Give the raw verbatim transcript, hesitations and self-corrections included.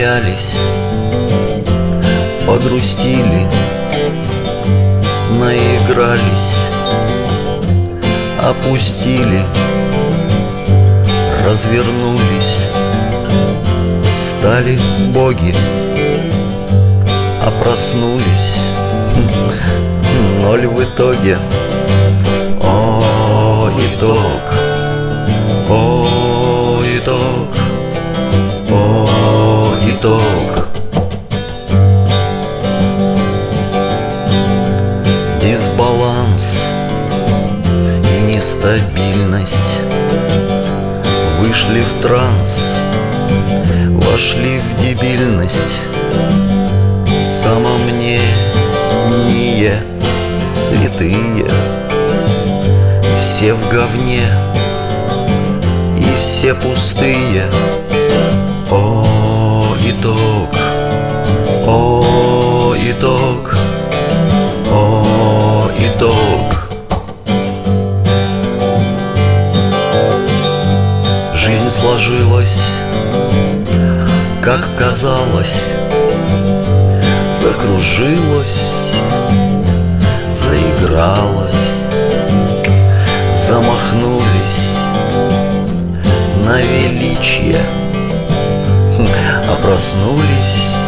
Посмеялись, погрустили, наигрались, опустили, развернулись, стали боги, а проснулись ноль в итоге. О, итог, о, итог, о, итог. Дисбаланс и нестабильность вышли в транс, вошли в дебильность. Самомнение святые, все в говне и все пустые. О, итог, о, итог, о, итог. Жизнь сложилась, как казалось, закружилась, заигралась, замахнулись на величие, а проснулись